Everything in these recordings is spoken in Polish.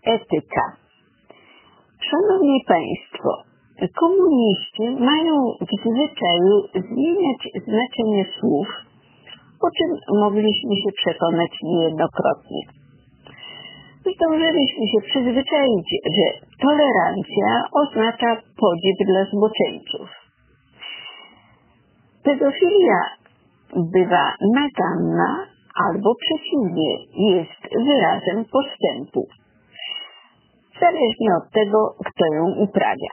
Etyka. Szanowni Państwo, komuniści mają w zwyczaju zmieniać znaczenie słów, o czym mogliśmy się przekonać niejednokrotnie. Zdążyliśmy się przyzwyczaić, że tolerancja oznacza podziw dla zboczeńców. Pedofilia bywa naganna albo przeciwnie, jest wyrazem postępu, zależnie od tego, kto ją uprawia.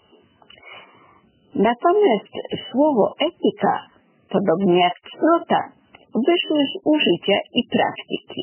Natomiast słowo etyka, podobnie jak cnota, wyszły z użycia i praktyki.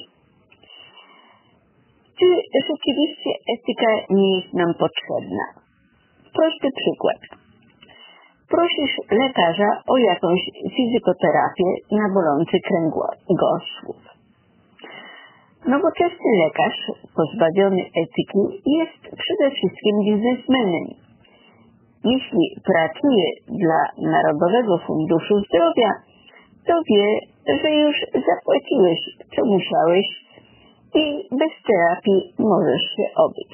Czy rzeczywiście etyka nie jest nam potrzebna? Prosty przykład. Prosisz lekarza o jakąś fizjoterapię na bolący kręgosłup. Nowoczesny lekarz, pozbawiony etyki, jest przede wszystkim biznesmenem. Jeśli pracuje dla Narodowego Funduszu Zdrowia, to wie, że już zapłaciłeś, co musiałeś i bez terapii możesz się obyć.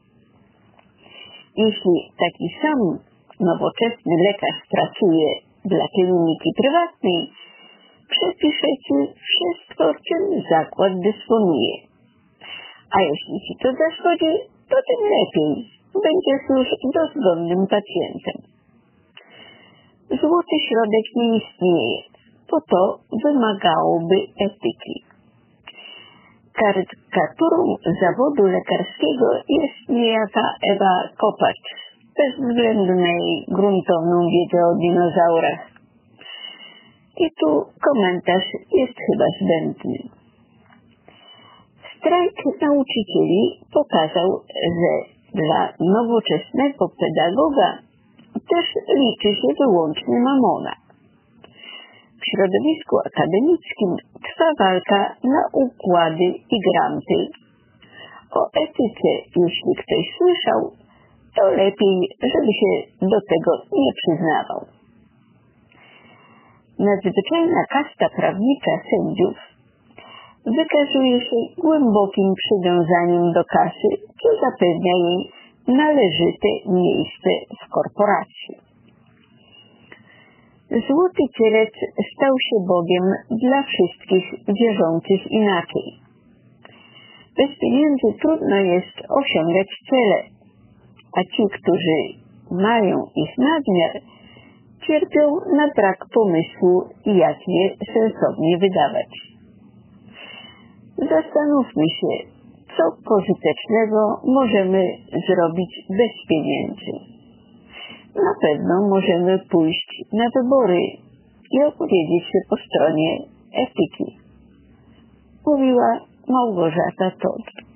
Jeśli taki sam nowoczesny lekarz pracuje dla kliniki prywatnej, przepisze Ci wszystko, czym zakład dysponuje. A jeśli Ci to zaszkodzi, to tym lepiej. Będziesz już dozgonnym pacjentem. Złoty środek nie istnieje, bo to wymagałoby etyki. Karykaturą zawodu lekarskiego jest niejaka Ewa Kopacz, bez względu na jej gruntowną wiedzę o dinozaurach. I tu komentarz jest chyba zbędny. Strajk nauczycieli pokazał, że dla nowoczesnego pedagoga też liczy się wyłącznie mamona. W środowisku akademickim trwa walka na układy i granty. O etyce, jeśli ktoś słyszał, to lepiej, żeby się do tego nie przyznawał. Nadzwyczajna kasta prawnicza sędziów wykazuje się głębokim przywiązaniem do kasy, co zapewnia jej należyte miejsce w korporacji. Złoty cielec stał się Bogiem dla wszystkich wierzących inaczej. Bez pieniędzy trudno jest osiągać cele, a ci, którzy mają ich nadmiar, cierpią na brak pomysłu, jak je sensownie wydawać. Zastanówmy się, co pożytecznego możemy zrobić bez pieniędzy. Na pewno możemy pójść na wybory i opowiedzieć się po stronie etyki. Mówiła Małgorzata Todd.